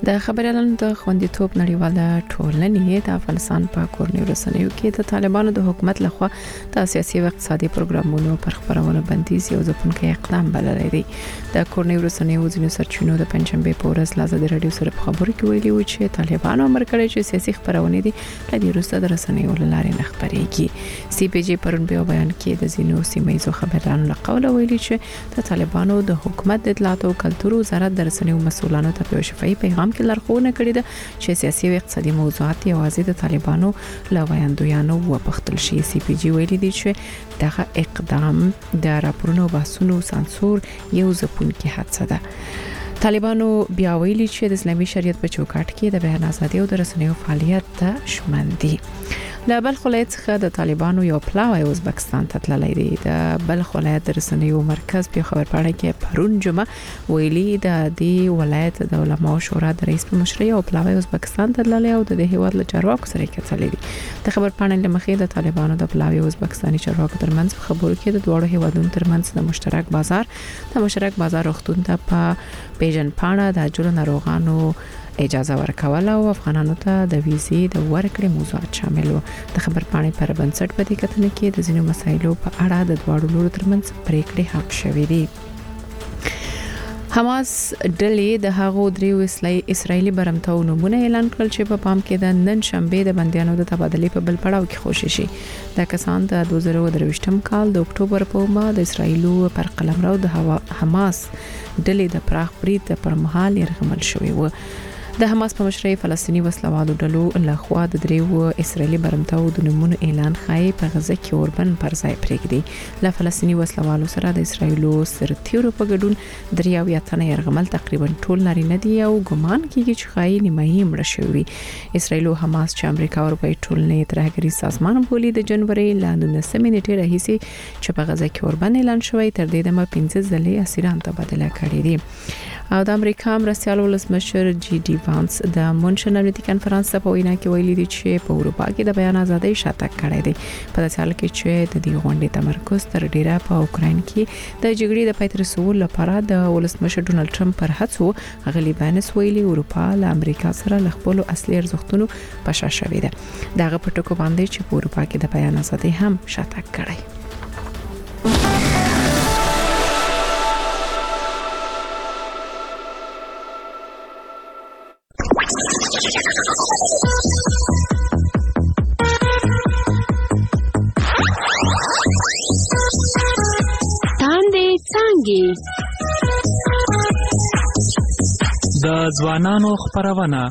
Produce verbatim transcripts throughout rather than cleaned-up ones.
د خبريالانو د خوندیتوب نړیواله ټولنې د افغانستان په کورنیو رسنیو کې د طالبانو د حکومت لخوا د سیاسي او اقتصادي پروګرامونو پر خبرولو بندیز یو ځپونکي اقدام بللی دی. د کورنیو رسنیو ځینو سرچینو د پنځمبه په ورځ لازم رادیو سره په خبرو کې ویلي و چې طالبانو امر کړی چې سیاسي خبرونه دي لدی روسته د رسنیو لارې نه خبريږي. سی پی جی پرون په بیان کې د ځینو سیمایي خبرانو لقول ویلي چې د طالبانو د حکومت د اطلاعات او کلتور وزارت د رسنیو مسؤلانو ته په شفاهي پیغام کې لارښوونه کړې ده چې سیاسي او اقتصادي موضوعات یوازې د طالبانو له ویاندویانو وپختل شي. سی پی جی ویلي دي چې دغه اقدام د راپورونو بحثونو سانسور یو ځپونکي حادثه ده. طالبانو بیا ویلي چې د اسلامي شریعت په چوکاټ کې د بیان ازادي او د رسنیو فعالیت ته شامل دي. د بلخ ولایت څخه د طالبانو یو پلاوی ازبکستان ته تللی دی. د بلخ ولایت د رسنیو مرکز په خبرپاڼه کې پرون جمعه ویلي د دې ولایت د علماء شورا د رئیس په مشرۍ او پلاوی ازبکستان ته تللی او د دې هیواد له چارواکو سره کتلې دي. د خبرپاڼې لمخې د طالبانو د پلاوی ازبکستاني چارواکو ترمنځ خبرو کې د دوه هیوادونو ترمنځ د مشترک بازار د مشترک بازار وختون ته په پیژن پاڼه د جوړ ناروغانو اجازه ورکول او افغانانو ته د ویزې د ورکړې موضوعات شامل وو. د خبرپاڼې پر بنسټ په دې کتنه کې د ځینو مسایلو په اړه د دواړو لورو ترمنځ پریکړې حق شوې دي. حماس ډلې د هغو دریو اسرایلی برمتو نمونه اعلان کړل چې په پام کې د نن شنبه د بندیانو د تبادلې په بل پړاو کې خوشي شي. د کسان د دوه زره درویشتم کال د اکتوبر په ما د اسرایلو پر قلمرو د حماس ډلې د پراخ برید پر مهال يرغمل شوی و. د حماس په مشرۍ فلسطینی وسلوالو ډلو لخوا د دریو اسرایلی برمتو د نمونه اعلان خای په غزه کې اوربن پر ځای پرېږدي. له فلسطینی وسلوالو سره د اسرایلو سرتیرو په ګډون دریو یا تنه يرغمل تقریبا ټول نارینه دي او ګمان کیږي چې خای نیمایي مړه شوی. اسرایلو حماس چې امریکا او اروپای ټولنې ترهګری سازمان بولی د جنوري لاندې نسمې نیټه راهیسي چې په غزه کې اوربن اعلان شوی تر دې دمه پنځه ځلې اسیران تبادله کړي دي. او د امریکا مرستيال ولسمشر جی ډي وانس د مونشن امنیتي کانفرنس په وینا کې ویلي دي چې په اروپا کې د بیان ازادۍ شاتګ کړی دی. په داسې حال کې چې د دې غونډې تمرکز تر ډیره په اوکراین کې د جګړې د پای ته رسولو لپاره د ولسمشر ډونالد ټرمپ پر هڅو غلي بانس ویلي اروپا له امریکا سره له خپل اصلي ارزښتونو په شا شوې ده. دغه په ټکو باندې چې په اروپا کې د بیان ازادۍ هم شاتګ کړی. د ځوانانو خبرونه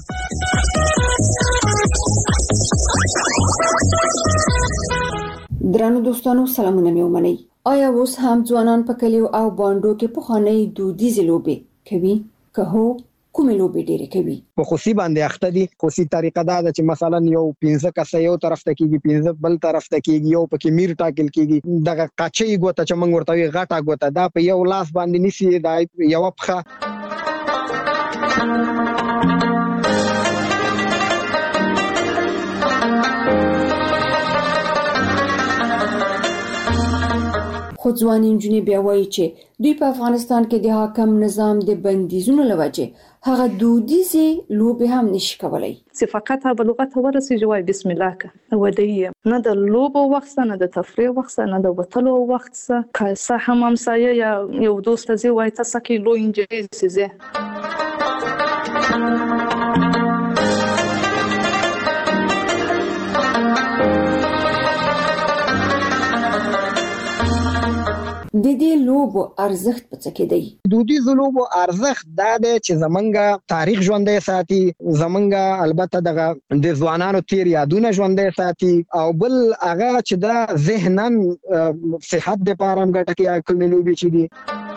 درنو دوستانو سلامونه مې ومنئ. آیا اوس هم ځوانان په کلیو او باندو کې پخوانۍ دودیزې لوبې کوي؟ که هو کومې لوبې ډېرې کوي؟ په خوسي باندې اخته دي. خوسي طریقه دا ده چې مثلا یو پنځه کسه یو طرف ته کیږي، پنځه بل طرف ته کیږي، یو پکې میر ټاکل کیږي. دغه قاچي ګوته چې موږ ورته وی غاټه ګوته دا په یو لاس باندې نسی دا یو پخه خو ځواني نجونې بیا وایي چې دوی په افغانستان کې د حاکم نظام د بندیزونو لوجه هغه دودیزې لوبې هم نشي کولای. چې فقط به لغت ورسې جوای بسم الله که ودی نه د لوبو وخت نه د تفریح وخت نه د وتلو وخت که صح هم همسایه یا یو دوست زی وای تاسو کې لو انجلیز زی د دې لوبو ارزښت په څه کې دی؟ دودیزو لوبو ارزښت دا دی چې زمونږ تاریخ ژوندی ساتي، زمونږ البته دغه د ځوانانو تیر یادونه ژوندی ساتي، او بل هغه چې دا ذهنن صحت لپاره هم ګټه کوي. کومې لوبې چې دي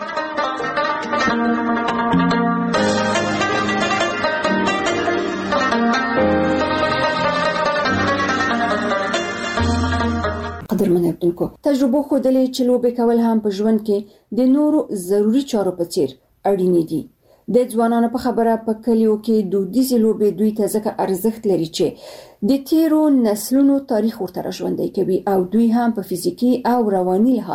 قدرمن اردوونکو تجربه ښودلې چې لوبې کول هم په ژوند کې د نورو ضروری چارو په څیر اړین دي. د ځوانانو په خبره په کلیو کې دودیزې لوبې دوی ته ځکه ارزښت لري چې د تیرو نسلونو تاریخ ورته ژوندی کوي او دوی هم په فزیکی او رواني لحاظ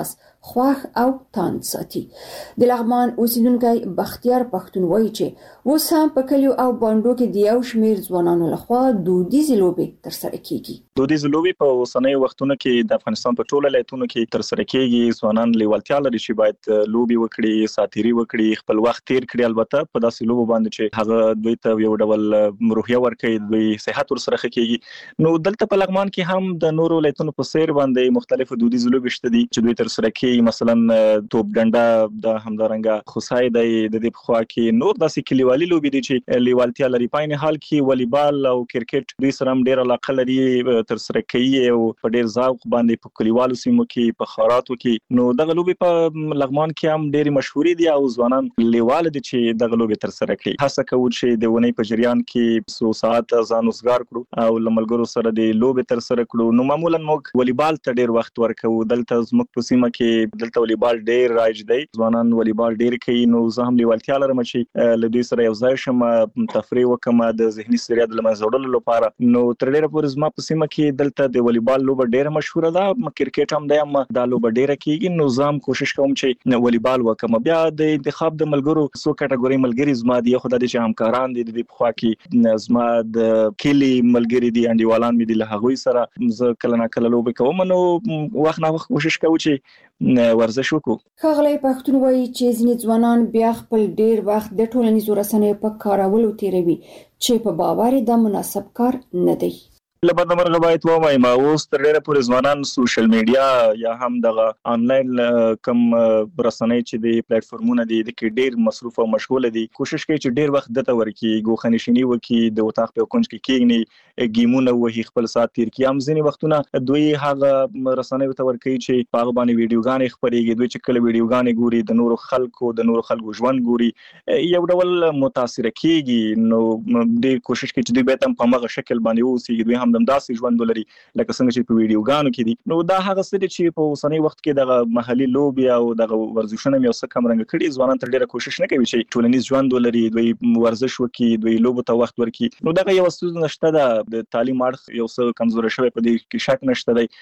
خواخ او تاند ساتي. د لغمان اوسیدونکو بختیار پښتون وایي چې اوس هم په کلیو او باندو کې د یو شمیر ځوانانو لخوا دودیزې لوبې ترسره کیږي. دودیزې لوبې په اوسنۍ وختونو کې د افغانستان په ټوله ولایتونو کې ترسره کیږي. ځوانان لیوالتیا لري چې باید لوبې وکړي، ساتيري وکړي، خپل وخت تیر کړي. البته په داسې لوبو باندې چې هغه دوی ته یو ډول روحیه ورکوي، دوی صحت ورسره کیږي. نو دلته په لغمان کې هم د نورو ولایتونو په سیر باندې مختلفو دودیزو لوبې شته دي چې دوی ترسره کوي. مثلا توپ ډنډه د همدارنګه خصای د دې په خوا کې نور داسې کلیوالي لوبې دي چې لیوالتیا لري. په عین حال کې والیبال او کرکټ دوی سره ډېر علاقه لري، ترسره کوي او په ډېر ذوق باندې په کلیوالو سیمو کې په خاراتو کې. نو دغه لوبې په لغمان کې هم ډېر مشهوري دي او ځوانان لیوال دي چې دغه لوبې ترسره کوي. هڅه کوي چې د ونې په جریان کې څو ساعت ځان وزګار کړو او لملګرو سره د لوبې ترسره کړو. نو معمولا موږ والیبال ته ډېر وخت ورکو. دلته زموږ په سیمه کې دلته والیبال ډېر رایج دی، ځوانان والیبال ډېر کوي. نو زه هم لیوالتیا لرم چې له دوی سره یو ځای شم، تفریح وکم د ذهني ستړیا د لمنځه وړلو لپاره. نو تر ډېره پورې زما په سیمه کې دلته د والیبال لوبه ډېره مشهوره ده، کرکټ هم دی، هم دا لوبه ډېره کیږي. نو زه هم کوشش کوم چې والیبال وکم. بیا د انتخاب د ملګرو څو کټګوري ملګري زما دي، خو د دې چې همکاران دي د په خوا کې زما د کلی ملګري دي، انډیوالان مې دي، له هغوی سره زه کله نه کله لوبې کوم. نو وخت نه وخت کوشش کوم چې ورزش وکړو. ښاغلی پښتون وایي چې ځینې ځوانان بیا خپل ډیر وخت د ټولنیزو رسنیو په کارولو تیروي چې په باور دا مناسب کار نه دی. لبد مرغه باید وایم اوس تر ډیره پورې ځوانان سوشل میډیا یا هم دغه آنلاین کم رسنۍ چې د پلیټ فارمونه دي د کې ډیر مصروف او مشغول دي. کوشش کوي چې ډیر وخت دته ورکی ګوخنشینی وکي، د وطاق په کونج کې کېږي، گیمونه وهي، خپل سات تیر کی. هم ځینې وختونه دوی هغه رسنۍ ته ورکی چې په هغه باندې ویډیوګانې خبريږي. دوی چې کله ویډیوګانې ګوري د نورو خلکو د نورو خلکو ژوند ګوري، یو ډول متاثر کیږي. نو د کوشش کوي چې دوی به هم په هغه شکل باندې اوسي، دوی هم داسې ژوند ولري لکه څنګه چې په ویډیوګانو کې دي. نو دا هغه څه دي چې په اوسنۍ وخت کې دغه محلي لوبي او دغه ورزشونه یو څه کم رنګ کړي. ځوانان تر ډیره کوشش نه کوي چې ټولنیز ژوند ولري، دوی ورزش وکړي، دوی لوبو ته وخت ورکړي. نو دغه یو څه نشته ده، د تعلیم اړخ یو څه کمزوري شوی په دې کې شک نشته دی.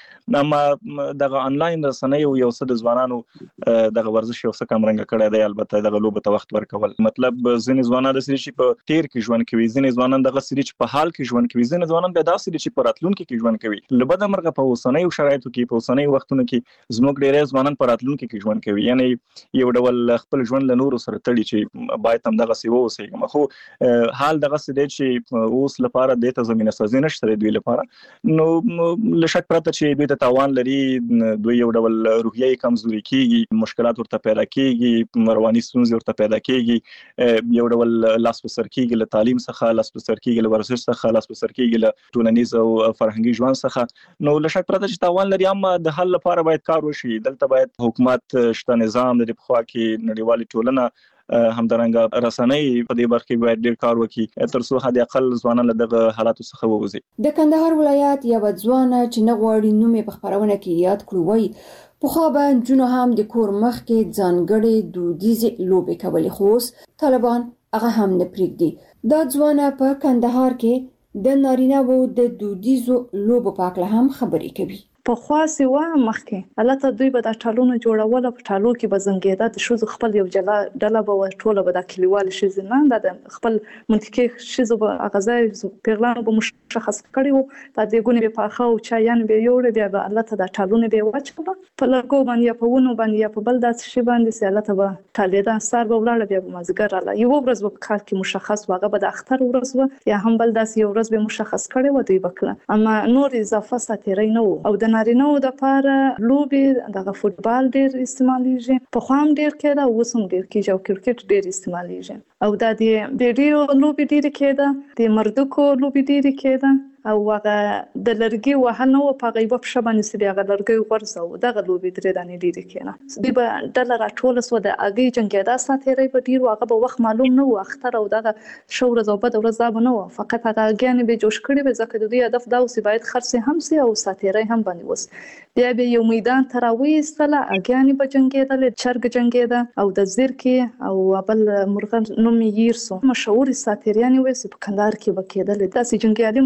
اما دغه انلاین رسنۍ یو څه د ځوانانو دغه ورزش یو څه کم رنګ کړي دی. البته دغه لوبو ته وخت ورکول مطلب ځینې ځوانان د سړي چې په تیر کې ژوند کوي، ځینې ځوانان دغه سړي چې په حال کې ژوند کوي، ځینې ځوانان به داسې دي چې په راتلونکي کې ژوند کوي. لبد مرغه په اوسنۍ شرایطو کې په اوسنۍ وختونو کې زموږ ډېر ځوانان په راتلونکي کې ژوند کوي، یعنی یو ډول خپل ژوند له نورو سره تړي چې باید هم دغه سی ووسي. خو حال دغه څه دی چې اوس لپاره د ته زمينه سازي نشته دوی لپاره. نو لشک پرته چې دوی ته تاوان لري، دوی یو ډول روحیه کمزوري کیږي، مشکلات ورته پیدا کیږي، رواني ستونزې ورته پیدا کیږي، یو ډول لاس په سر کیږي له تعلیم څخه، لاس په سر کیږي له ورزش څخه، لاس په سر کیږي له ټولنیز او فرهنګي ژوند څخه. نو لشک پرته چې تاوان لري، اما د حل لپاره باید کار وشي. دلته باید حکومت شته، نظام د په خوا کې نړیوالي ټولنه همدارنګه رسنۍ په دې برخه کې باید ډیر کار وکړي تر څو حد اقل ځوانان له دغه حالاتو څخه ووځي. د کندهار ولایت یو ځوان چې نه غواړي نوم په خبرونه کې یاد کړو وایي په خو به جنو هم د کور مخ کې ځانګړي دودیزې لوبې کولې، خو طالبان هغه هم نه پریږدي. دا ځوان په کندهار کې د نارینه وو د دودیزو لوبو په اړه هم خبرې کوي. په خاصه و مخکې البته دوی به د ټالونو جوړول، په ټالو کې به زنګیدا د شوز خپل یو جلا ډله به ټوله به د کلیوال شیز نه د خپل منطقي شیز به غزای پیغلان به مشخص کړي وو. په دې ګونې به پاخه او چایان به یوړ بیا به البته د ټالونو به وچول په لګو باندې په ونو باندې په بل داس شی باندې سي البته به ټالیدا سر به ولاړ بیا به مازګر الله یو ورځ به کار کې مشخص واغه به د اختر ورځ و یا هم بل داس یو ورځ به مشخص کړي و دوی وکړه. اما نور اضافه ساتيري نه او د نارینه د پاره لوبي دغه فوتبال ډیر استعماليږي، په خوام ډیر کېده، اوس هم ډیر کېږي او کرکټ ډیر استعماليږي. او د دې ویډیو لوبي ډیر کېده، د مردکو لوبي ډیر کېده او هغه د لرګي وهنه او په غیبه په شبانه سي هغه لرګي ورسو دغه لوبي درې دانې ډیر کېنه. دوی به ډلر ټوله سو د اګي جنگیدا ساتيري په ډیر هغه به وخت معلوم نه و، اختر او دغه شور زوبد ورځ دا نه و، فقط هغه اګیان به جوش کړي به ځکه دوی هدف دا اوسې باید خرڅ هم سي او ساتيري هم باندې وس. بیا به یو میدان تراوي استله اګیان به جنگیدل، چرګ جنگیدا او د زیرکی او بل مرغان نوم یې سو مشهور ساتيریان وې په کندهار کې وکیدل. داسې جنگیالي مرغان به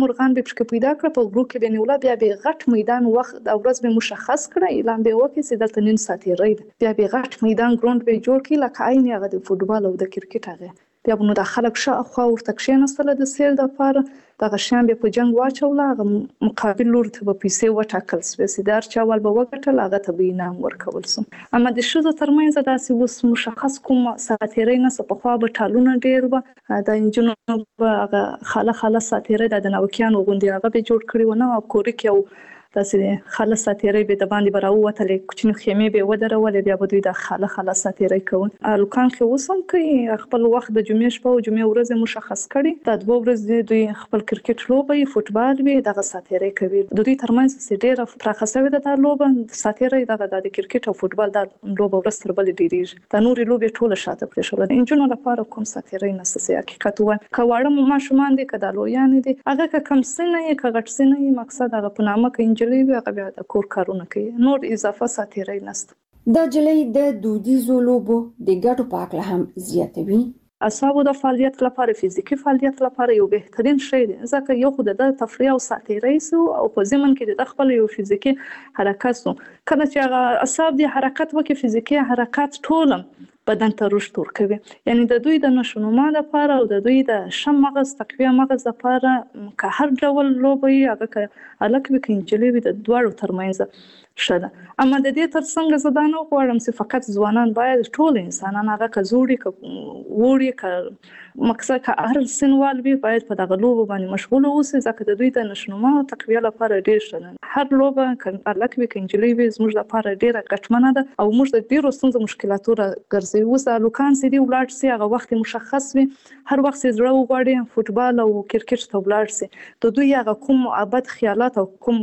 کې پیدا کړ په ورو کې به نیولا بیا به غټ میدان وخت د ورځ به مشخص کړ اعلان به وکړي چې دلته نن ساتي رید بیا به غټ میدان ګراوند به جوړ کړي لکه عین هغه د فوتبال او د کرکټ هغه بیا نو د خلک شاوخوا ورته کښېنستل د سیل دپاره دغه شیان بیا په جنګ واچوله هغه مقابل لوري ته به پیسې وټاکل سوې چې د هر چا اول به وګټل هغه ته به انعام ورکول سو اما د ښځو ترمنځ داسې اوس مشخص کوم ساتیرۍ نشته پخوا به ټالونه ډېر وه د نجونو به هغه خاله خاله ساتیرۍ د نوکیانو غوندې هغه به جوړ کړي ونه او کورک یو داسې خاله ساتیرۍ به د باندې به راووتلې کوچنۍ خیمې به یې ودرولې بیا به دوی د خاله خاله ساتیرۍ کول هلکان کې اوس هم کوي خپل وخت د جمعې شپه او جمعې ورځ مشخص کړي دا دوه ورځې دوی خپل کرکټ لوبه فوتبال وي دغه ساتیرۍ کوي د دوی ترمنځ چې ډېره پراخه شوې ده دا لوبه ساتیرۍ دغه د کرکټ او فوتبال دا لوبه ورځ تر بلې ډېرېږي دا نورې لوبې ټوله شاته پرېښودل د نجونو لپاره کوم ساتیرۍ نشته چې حقیقت ووایم که واړه ماشومان دي که دا لویانې دي هغه که کم سنه یې که غټ سنه یې مقصد هغه په نامه که نجلۍ وي هغه بیا د کور کارونه کوي نور اضافه ساتیرۍ نشته دا جلۍ د دودیزو لوبو د ګټو په اړه هم زیاتوي اعصابو د فعالیت لپاره فزیکی فعالیت لپاره یو بهترین شی دی ځکه یو خو د تفریح او ساتیرۍ سو او په ضمن کې د خپل یو فزیکی حرکت سو کله چې هغه اعصاب دی حرکت وکړي فزیکی حرکت ټول بدن ته رشد ورکوي یعنی د دوی د نشونما لپاره او د دوی د شم مغز تقویه مغز لپاره که هر ډول لوبه یې هغه که هلک وي که نجلۍ وي د دواړو ترمنځ ښه ده اما د دې ترڅنګ زه دا نه غواړم چې فقط ځوانان باید ټول انسانان هغه که زوړي که وړي که مقصد که هر سنوال وي باید په دغه لوبو باندې مشغوله اوسي ځکه د دوی د نشونما او تقویه لپاره ډېر ښه ده هر لوبه که هلک وي که نجلۍ وي زموږ لپاره ډېره ګټمنه ده او موږ د ډېرو ستونزو مشکلاتو راګرځوي اوس هلکان چې دي ولاړ سي هغه وخت مشخص وي هر وخت چې زړه وغواړي فوتبال او کرکټ ته ولاړ سي د دوی هغه کوم ابد خیالات او کوم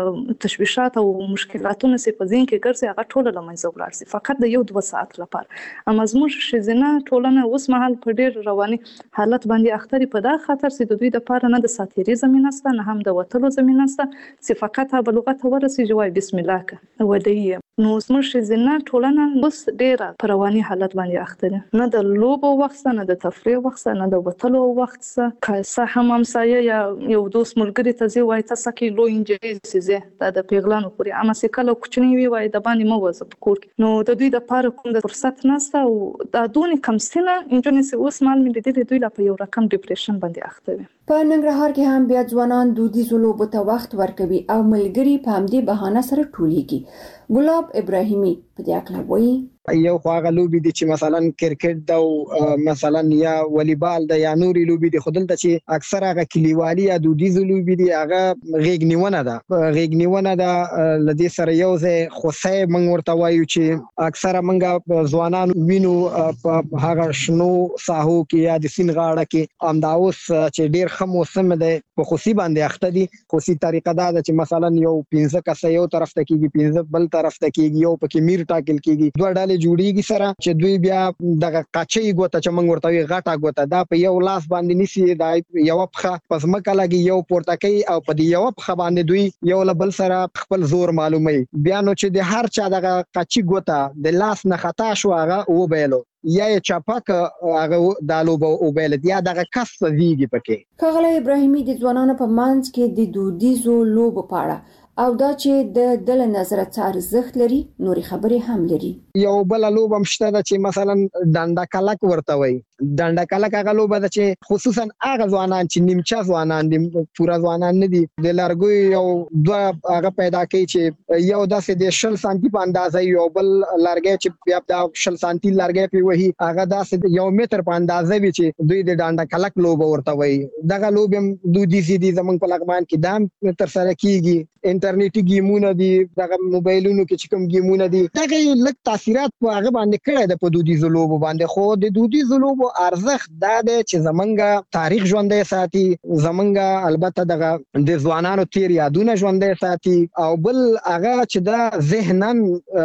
تشویشات او مشکلاتونه چې په ذهن کې ګرځي هغه ټول له منځه ولاړ سي فقط د یو دوه ساعت لپاره اما زموږ ښځینه ټولنه اوس مهال په ډېر رواني حالت باندې اخته په دا خاطر چې د دوی لپاره نه د ساتیرۍ زمینه شته نه هم د وتلو زمینه شته چې فقط هغه لغت ورسیږي وای بسم الله که ودی نو زموږ ښځینه ټولنه اوس ډېره په رواني حالت باندې اخته ده نه د لوبو وخت نه د تفریح وخت نه د وتلو وخت که څه هم همسایه یا یو دوست ملګري ته ځي وایي تاسو کې لوی انجلۍ سي دا د پیغلانو پورې اما چې کله کوچنی وي وایي د باندې مو وځه په کور کې نو د دوی لپاره کوم د فرصت نشته او دا دونې کم سنه انجونې چې اوس مال مې لیدلې دوی لا په یو رقم ډیپریشن باندې اخته وي په ننګرهار کې هم بیا ځوانان دودیزو لوبو ته وخت ورکوي او ملګري په همدې بهانه سره ټولیږي ګلاب ابراهیمي په دې اړه وایي یو خو هغه لوبي دي چې مثلا کرکټ دا او مثلا یا والیبال دا یا نوري لوبي دي خو دلته چې اکثر هغه کلیوالي یا دودیزو لوبي دي هغه غیګ نیونه ده غیګ نیونه ده لدی سره یو ځای خوسه موږ ورته وایو چې اکثر موږ ځوانان وینو په هغه شنو ساحو کې یا د سین غاړه کې امداوس چې ډیر ښه موسم ده په خوسي باندې اخته دي خوسي طریقه دا ده چې مثلا یو پنځه کسه یو طرف ته کېږي پنځه بل طرف ته کېږي یو پکې میر ټاکل کېږي دوه ډلې جوړیږي سره چې دوی بیا دغه قچي ګوته چې موږ ورته وی غټه ګوته دا په یو لاس باندې نسی دا یو پخه پس مکه لګي یو پورته کوي او په یو پخه باندې دوی یو بل سره خپل زور معلومي بیا نو چې د هر چا دغه قچي ګوته د لاس نه خطا شو هغه و بیلو یا چاپک هغه دالو او بیل یا دغه کس ویږي پکې کغله ابراهیمي د ځوانانو په منځ کې د دودیزو لوبو په اړه او دا چې د دل نظر څار ارزښت لري نوري خبرې هم لري یو بل لوب هم شته چې مثلا ډنډا کلک ورته وي ډنډا کلک هغه لوب ده چې خصوصا هغه ځوانان چې نیمچا ځوانان دي پورا ځوانان نه دي د لارګوي یو دوه هغه پیدا کوي چې یو داسې د شل سانتي په اندازه یو بل لارګي چې بیا د شل سانتي لارګي په وਹੀ هغه داسې یو متر په اندازه وي چې دوی د ډنډا کلک لوب ورته وي دغه لوب هم دوی دي دي زمونږ په لغمان کې دام تر سره کیږي انټرنیټي گیمونه دي دغه موبایلونو کې چې کوم گیمونه دي دغه لک تاثیرات په هغه باندې کړی د په دودیزو لوبو باندې خو د دودیزو لوبو ارزښت دا دی چې زمونږ تاریخ ژوندۍ ساتي زمونږ البته دغه د ځوانانو تیر یادونه ژوندۍ ساتي او بل هغه چې دا ذهنن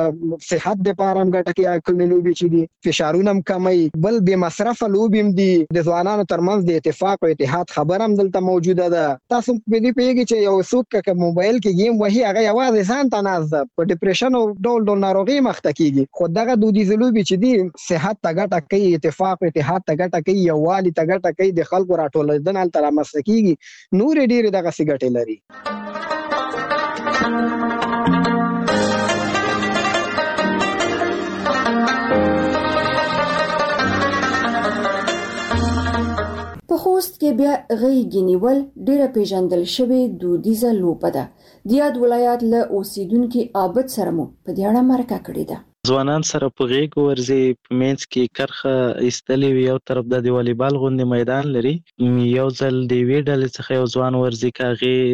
صحت لپاره هم ګټه کوي کومې لوبې چې دي فشارونه هم کموي بل بې مصرفه لوبې هم دي د ځوانانو ترمنځ د اتفاق او اتحاد خبره هم دلته موجوده ده تاسو په دې پیږي چې یو څوک که موبایل کې گیم وهي هغه یوازې ځان ته ناز په ډیپریشن او ډول ډول ناروغي مخته کیږي خو دغه دودیزو لوبې چې دي صحت ته ګټه کوي اتفاق او اتحاد اتحاد ته ګټه کوي، یووالي ته ګټه کوي، د خلکو راټولېدنه هلته رامنځته کیږي، نورې ډېرې دغسې ګټې لري. په خوست کې بیا غېږ نیول ډېره پیژندل شوې دودیزه لوبه ده. د یاد ولایت له اوسیدونکو عابد سره مو په دې اړه مرکه کړې ده. ځوانان سره په غېږ ورځي، په منځ کې کرخه ایستلې وي، یو طرف د والیبال غوندې میدان لري، یو ځل د یوې ډلې څخه یو ځوان ورځي که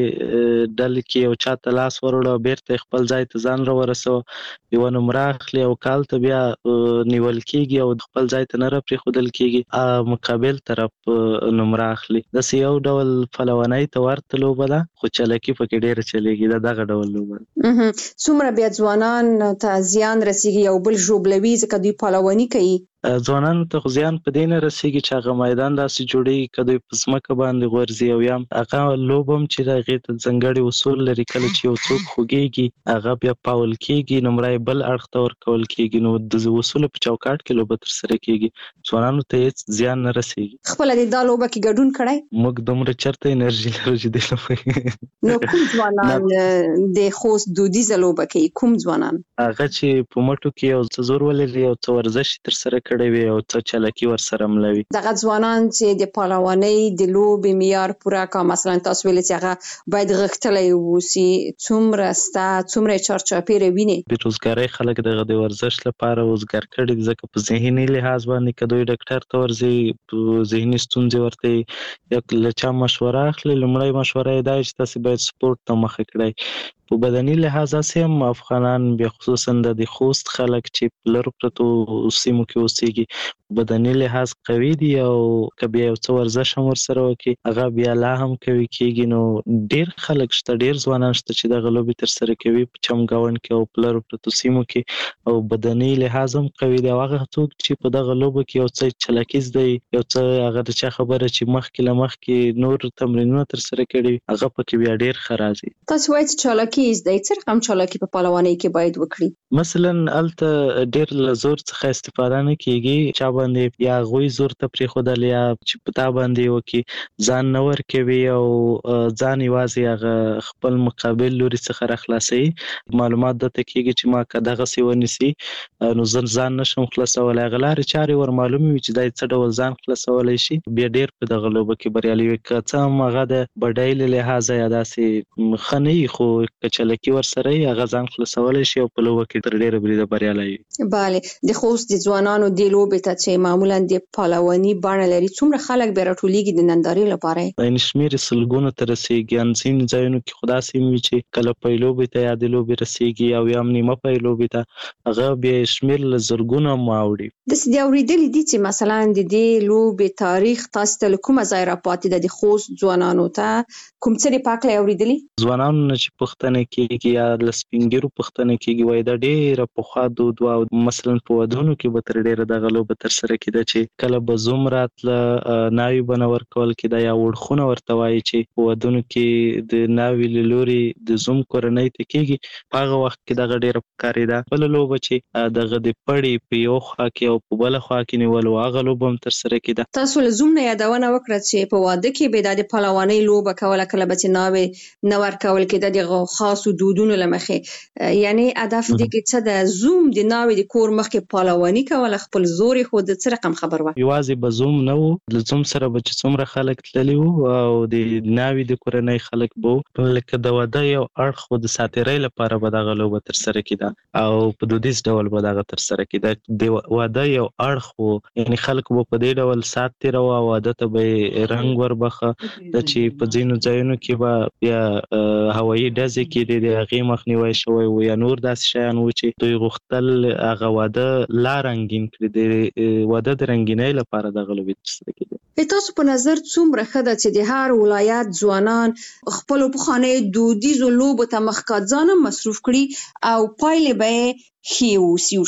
هغې ډلې کې یو چا ته لاس وروړه او بیرته خپل ځای ته ځان راورسوه، یوه نمره اخلي او کال ته بیا نیول کېږي او خپل ځای ته نه راپرېښودل کېږي، مقابل طرف نمره اخلي. داسې یو ډول پلونۍ ته ورته لوبه ده، خو چلکي پکې ډېره چلېږي. دا دغه ډول لوبه ده. څومره بیا ځوانان ته زیان رسېږي یو بل ژوبلوي ځکه دوی پالوني کوي؟ ځوانانو ته خو زیان په دې نه رسېږي چې هغه میدان داسې جوړېږي که دوی په ځمکه باندې غورځي، او یا هغه لوبه هم چې د هغې ته ځانګړي اصول لري. کله چې یو څوک خوږېږي هغه بیا پاول کېږي، نمره یې بل اړخ ته ورکول کېږي، نو د اصولو په چوکاټ کې لوبه ترسره کېږي. ځوانانو ته هېڅ زیان نه رسېږي. خپله دې دا لوبه کې ګډون کړی؟ موږ دومره چېرته انرژي لرو چې دې لوبه. نو کوم ځوانان د خوست دودیزه لوبه کوي؟ کوم ځوانان؟ هغه چې په مټو کې یو څه زور ولري، یو څه ورزش ترسره کړی وي او څه چلکي ورسره ملوي. دغه ځوانان چې د پالوانۍ د لوبې معیار پوره کا، مثلا تاسو ویل چې هغه باید غښتلی واوسي، څومره سته، څومره چارچاپېره ویني؟ بېروزګارۍ خلک دغه د ورزش لپاره وزګار کړي دي، ځکه په ذهني لحاظ باندې که دوی ډاکټر ته ورځي، ذهني ستونزې ورته یا له چا مشوره اخلي، لومړی مشوره یې دا چې تاسې باید سپورټ ته مخه کړئ. په بدني لحاظ هسې هم افغانان بیا خصوصا د خوست خلک چې په لرو پرتو سیمو کې اوسېږي بدني لحاظ قوي دي، او که بیا یو څه ورزش هم ورسره وکړي هغه بیا لا هم قوي کېږي. نو ډېر خلک شته، ډېر ځوانان شته چې دغه لوبې ترسره کوي په چمګاونډ کې او په لرو پرتو سیمو کې، او بدني لحاظ هم قوي دي. او هغه څوک چې په دغه لوبه کې یو څه چلکي زده وي، یو څه هغه د چا خبره چې مخکې له مخکې نور تمرینونه ترسره کړي وي، هغه پکې بیا ډېر ښه راځي. تاسو وایئ چې چالاکي زده، څه رقم چالاکي په پالوانۍ کې باید وکړي؟ مثلا هلته ډېر له زور څخه استفاده نه کېږي، چا باندې یا هغوی زور ته پرېښودل یا چې په تا باندې وکړي، ځان نه ورکوي او ځان یوازې هغه خپل مقابل لوري څخه راخلاصوي. معلومات درته کېږي چې ما که دغسې ونیسي نو زه ځان نشم خلاصولی. هغه لارې چارې ور معلومې وي چې دا څه ډول ځان خلاصولی شي، بیا ډېر په دغه لوبه کې بریالي وي. که څه هم هغه د بډایۍ له لحاظه یا داسې ښه نه وي، خو که چلکي ورسره وي هغه ځان خلاصولی شي او په لوبه کې تر ډېره بریده بریالی وي. بله، د خوست د ځوانانو دې لوبې ته چې معمولا د پالواني بڼه لري، څومره خلک بیا راټولېږي د نندارې لپاره؟ یعنې شمېر یې سلګونو ته رسېږي. ان ځینې ځایونو کې خو داسې هم وي چې کله پی لوبې ته یا د لوبې رسېږي او یا هم نیمه پی لوبې ته، هغه بیا یې شمېر له زرګونو هم اوړي. داسې دې اورېدلي دي چې مثلا د دې لوبې تاریخ تاسو ته له کومه ځای راپاتې ده؟ د خوست ځوانانو ته کوم څه دې په هکله یې اورېدلي؟ ځوانانو نه چې پوښتنه کېږي یا له سپین ږیرو پوښتنه کېږي، وایي دا ډېره پخوا دود وه، او مثلا په ودونو کې به تر ډېره دغه لوبه ترسره کېده چې کله به زوم راتله، ناوې به نه ورکول کېده یا وړخونه ورته وایي چې په ودونو کې د ناوې له لورې د زوم کورنۍ ته کېږي. په هغه وخت کې دغه ډېره پکارېده. بله لوبه چې دغه د پړې په یو خوا کې او په بله خوا کې نیول و، هغه لوبه هم ترسره کېده. تاسو له زوم نه یادونه وکړه چې په واده کې به د پالوانۍ لوبه کوله، کله به چې ناوې نه ورکول کېده د خاصو دودونو له مخې. یعنی هدف دې کې څه ده؟ زوم د ناوې د کور مخکې پالواني کوله، خپل زور یې ښوده، څه رقم خبر وه؟ یوازې به زوم نه و، له زوم سره به چې څومره خلک تللي وو او د ناوې د کورنۍ خلک به وو، لکه د واده یو اړخ و، د ساتیرۍ لپاره به دغه لوبه ترسره کېده او په دودیز ډول به دغه ترسره کېده. د واده یو اړخ و، یعنې خلک به په دې ډول سات تېروه او واده ته به یې رنګ وربخه. د چې په ځینو ځایونو کې به بیا هوایي ډزې کېدې، د هغې مخنیوی شوی و، یا نور داسې شیان و چې دوی غوښتل هغه واده لا رنګین کړي، د واده د رنګینۍ لپاره دغه لوبې ترسره کېدې. تاسو په نظر څومره ښه ده چې د هر ولایت ځوانان خپلو پخوانیو دودیزو لوبو ته مخکې ځان هم مصروف کړي او پایلې به یې ښې واوسي ورته؟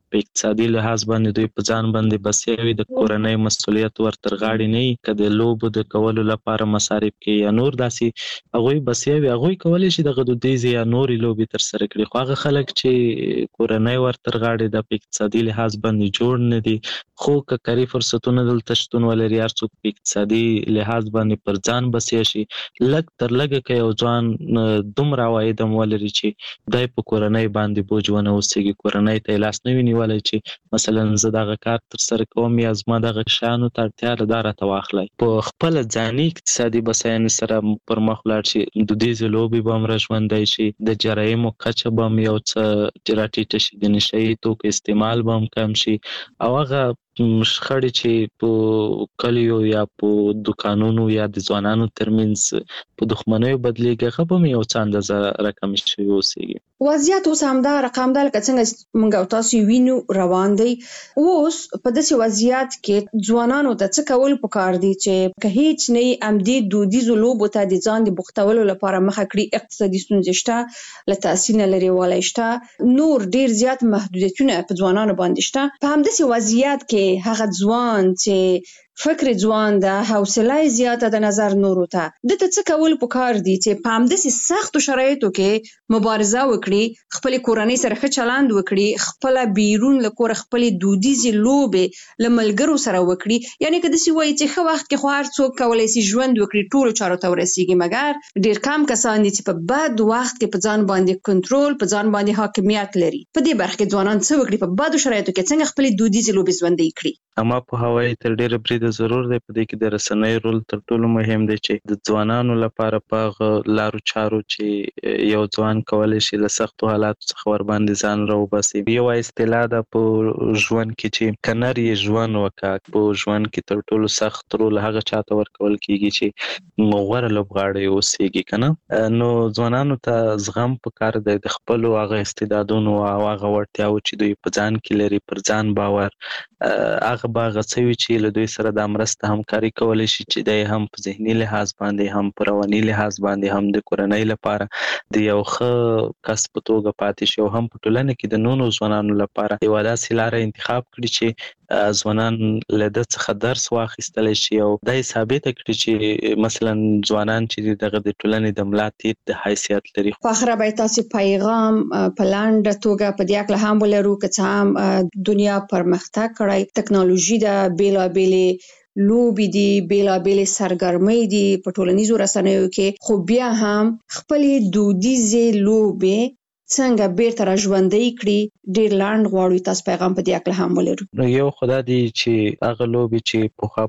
په اقتصادي لحاظ باندې دوی په ځان باندې بسیا وي، د کورنۍ مسؤلیت ورتر غاړي نه وي، که د لوبو د کولو لپاره مصارف کې یا نور داسې هغوی بسیا وي، هغوی کولی شي دغه دودیزې یا نورې لوبې ترسره کړي. خو هغه خلک چې کورنۍ ورتر غاړي د په اقتصادي لحاظ باندې جوړ نه دي، خو که کاري فرصتونه دلته شتون ولري، هر څوک په اقتصادي لحاظ باندې پر ځان بسیا شي، لږ تر لږه که یو ځوان دومره عواید هم ولري چې دی په کورنۍ باندې بوج ونه اوسېږي، کورنۍ ته یې لاس نه وي نیولی چې مثلا زه دغه کار ترسره کوم یا زما دغه شیانو ته اړتیا ده دا راته واخلئ. په خپله ځاني اقتصادي بسیاینې سره پر مخ ولاړ شي، دودیزې لوبې به هم راژوندی شي، د جرایمو کچه به هم یو څه راټیټه شي، د نشه یي توکو استعمال به هم کم شي، او هغه شخړې چې په کلیو یا په دوکانونو یا د ځوانانو ترمنځ په دښمنیو بدلیږي، هغه به هم یو څه اندازه راکمې شوي اوسېږي. وضعیت اوس همدا رقم ده لکه څنګه موږ او تاسو وینو روان دی. اوس په داسې وضعیت کې ځوانانو ته څه کول پکار دي چې که هیڅ نه همدې دودیزو لوبو ته د ځان د بوختولو لپاره مخه کړي، اقتصادي ستونزې شته، له تحصیل نه لرې والی شته، نور ډیر زیات محدودیتونه په ځوانانو باندې شته. په همداسې وضعیت کې هغه ځوان چې فکر ځوان ده، حوصله زیاته د نظر نورو ته، د ته څه کول پکار دي چې په همداسې سختو شرایطو کې مبارزه وکړي، خپل کورنۍ سره ښه چلند وکړي، خپل بیرون له کوره خپل دودیزې لوبې له ملګرو سره وکړي. یعنی که داسې وایي چې ښه وخت کې خو هر څوک کولی شي ژوند وکړي، ټولو چارو ته ورسیږي، مګر ډیر کم کسان دي چې په بد وخت کې په ځان باندې کنټرول، په ځان باندې حاکمیت لري. په دې برخه کې ځوانان څه وکړي، په بدو شرایطو کې څنګه خپل دودیزې لوبې ژوندۍ کړي؟ اما په هوایي تر ډیره بریده ضرور دی، په دې کې د رسنۍ رول تر ټولو مهم دی چې د ځوانانو لپاره په هغه لارو چارو چې یو ځوان کولی شي له سختو حالاتو څخه ورباندې ځان راوباسي. یوه اصطلاح ده په ژوند کې چې که نر یې ژوند وکړه، په ژوند کې تر ټولو سخت رول هغه چاته ورکول کېږي چې غوره لوبغاړی اوسېږي، که نه؟ نو ځوانانو ته زغم پکار دی، د خپلو هغه استعدادونو او هغه وړتیاوو چې دوی په ځان کې لري، پر ځان باور، هغه به هغه څه وي چې له دوی سره دا مرسته همکاري کولی شي چې دی هم په ذهني لحاظ باندې، هم په رواني لحاظ باندې، هم د کورنۍ لپاره د یو ښه کس په توګه پاتې شي، او هم په ټولنه کې د نورو ځوانانو لپاره یوه داسې لاره انتخاب کړي چې ځوانان له ده څخه درس واخیستلی شي، او دا یې ثابته کړي چې مثلا ځوانان چې دغه د ټولنې د ملا تیر د حیثیت لري. په اخره باید تاسې پیغام په لنډه توګه په دې هکله هم ولرو، که څه هم دنیا پرمختګ کړی، ټکنالوژي ده، بېلابېلې لوبې دي، بېلابېلې سرګرمۍ دي په ټولنیزو رسنیو کې، خو بیا هم خپلې دودیزې لوبې څنګه بیرته را ژوندۍ کړي. ډیر لاند غواړو تاسو پیغام په دې اړه هم ولرو. نو یو خدا دی چې هغه لوبې چې پخوا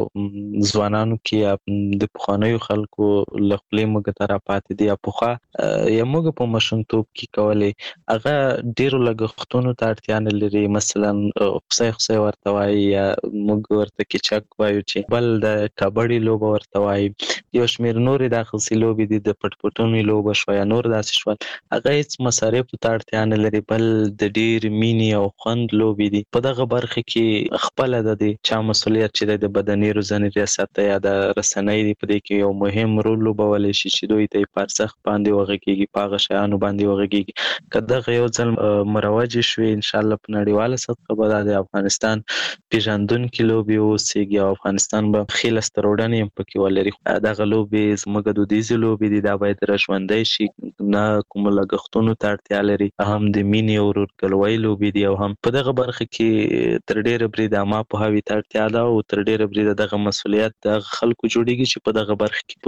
په ځوانانو کې یا د پخوانیو خلکو له خولې موږ ته راپاتې دي، یا پخوا یا موږ په ماشومتوب کې کولې، هغه ډیرو لګښتونو ته اړتیا نه لري. مثلا خصی خصی ورته وایي، یا موږ ورته کیچک وایو، چې بل د کبډي لوبه ورته وایي، یو شمېر نورې داسې لوبې دي، د پټ پټونې لوبه شوه یا نور داسې شول، هغه هېڅ مصارفو ته اړتیا نه لري، بل د ډیر مینې او خوند لوبې دي. په دغه برخه کې خپله د دې چا مسؤلیت چې دی د بدني روزنې ریاست یا د رسنۍ دی، په دې کې یو مهم رول لوبولی شي چې دوی ته یې په ارزښت باندې وغږېږي، په هغه شیانو باندې وغږېږي. که دغه یو ځل مروجې شوې، انشاءالله په نړیواله سطحه به دا د افغانستان پیژندونکې لوبې اوسېږي، او افغانستان به ښې لاسته راوړنې هم پکې ولري. دغه لوبې زموږ دودیزې لوبې دي، دا باید راژوندی شي، نه کومو لګښتونو ته اړتیا لري، هم د مینې او ورورګلوۍ لوبې دي، او هم په دغه برخه کې تر ډیره بریده عامه پوهاوي ته اړتیا ده، او تر ډیره بریده دغه مسؤلیت د هغه خلکو جوړیږي چې په دغه برخه کې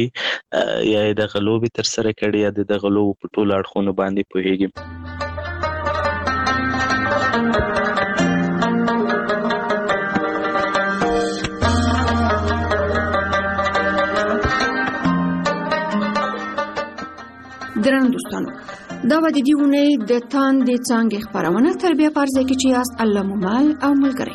پوهیږي، یا یې دغه لوبې ترسره کړي، یا د دغه لوبو په ټولو اړخونو باندې پوهیږي. درنو دوستانو، دا و د دې اونۍ د تاندې څانګې خپرونه تربیه په ارزه کې چې یاست الله مومل او ملګری.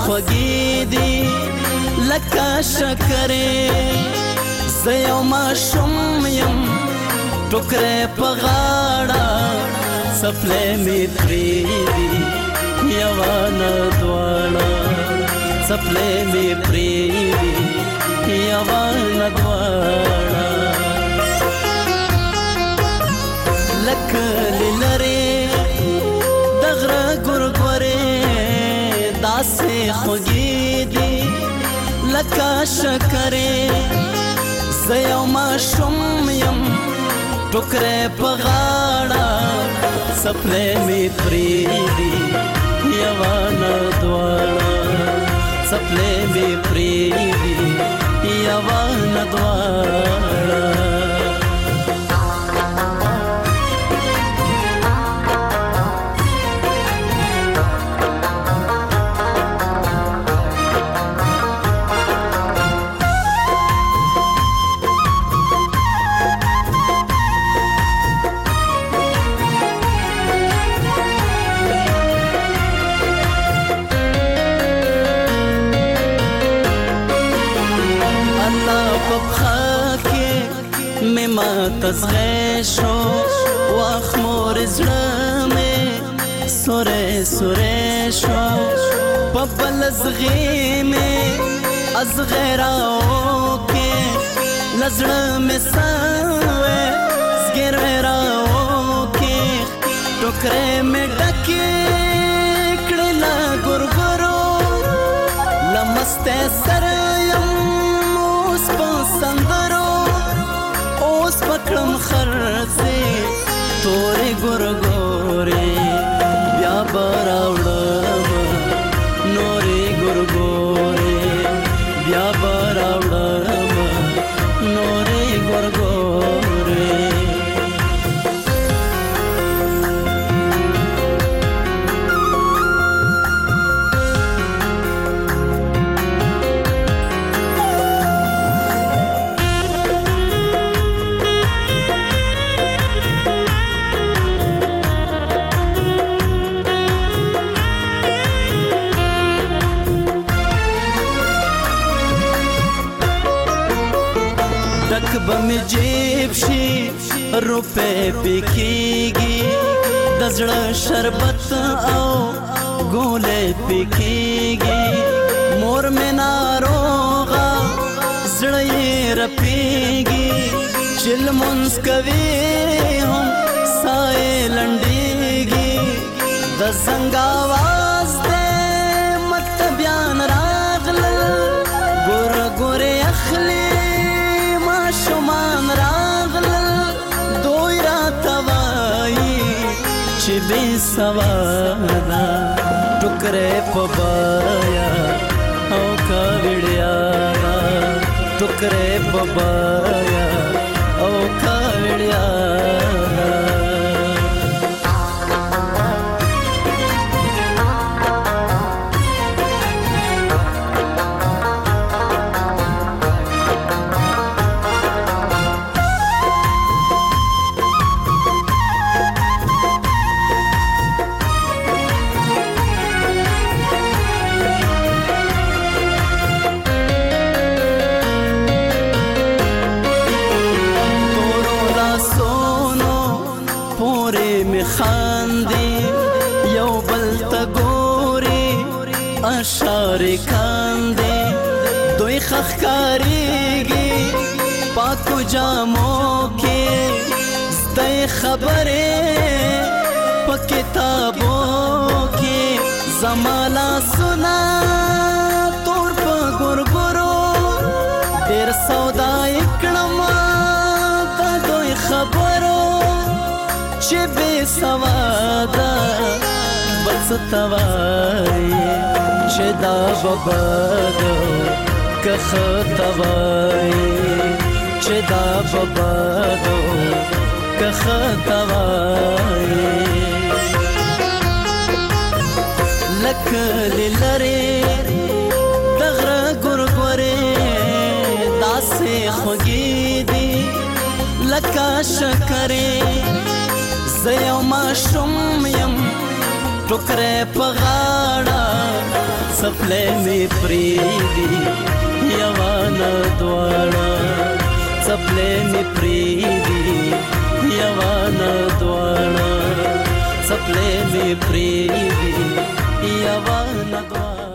خوږې دي لکه شکرې زه یو ماشوم یم ټوکرې په غاړه څپلۍ مې پرېږدي یوه نه دواړه څپلۍ مې پرېږدي یوه نه دواړه لکه لرې د غره ګورګورې داسې خوږې دي لکه شکرې زه یو ماشوم یم ټوکرې په غاړه څپلۍ مې پرېږدي یوه نه دواړه څپلۍ مې پرېږدي یوه نه دواړه تزغی شو واخ مور زړه مې سورې سورې شو په بل زغې مې ازغې راوکې لزړه مې سوې زګېروې راوکې ټوکرې مې ډکې کړې له ګورګورو لمستې سره یم اوس په سندرو اوس پکړم خرڅې تورې ګورګورې بیا به راوړم نورې ګورګورې بیا به راوړم نورې ګورګورې بمی جیب شي روپے پکېږي د زړه شربت او ګولې پکېږي مور مې ناروغه زړه یې رپېږي چې لمونځ کوي هم ساه یې لنډېږي د زنګ اواز دی مکتبیان راغلل ګوره ګورې اخلي شمان راغلل دوی راته وایي چې بې سواده ټوکرې په بایا او کاوړیانا ټوکرې په بایا او کاوړیانا اشارې کاندې دوی خخکاریږي پاکو جامو کې زده خبرې په کتابو کې زما لاسونه تور په ګورګورو ډېر سودا یې کړم د دوی خبرو چې بې سواده بل څه ته وایي چې دا ببادو که ښه ته وایي چې دا ببادو که ښه ته وایي لکه لرې د غره ګورګورې داسې خوږې دي لکه شکرې زه یو ماشوم یم ټوکرې په غاړه سپلې می پریدي یوانا دواړه سپلې می پریدي یوانا دواړه سپلې می پریدي یوانا دواړه